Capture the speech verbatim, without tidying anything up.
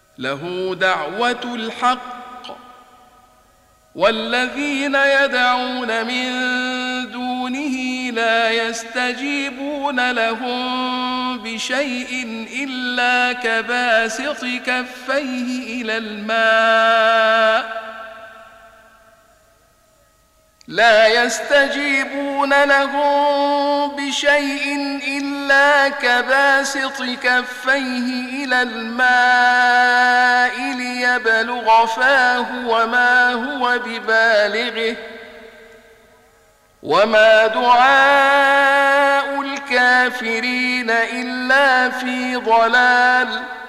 له دعوة الحق والذين يدعون من دونه لا يستجيبون لهم بشيء إلا كباسط كفيه إلى الماء لا يستجيبون لهم بشيء إلا كباسط كفيه إلى الماء ليبلغ فاه وما هو ببالغه وما دعاء الكافرين إلا في ضلال.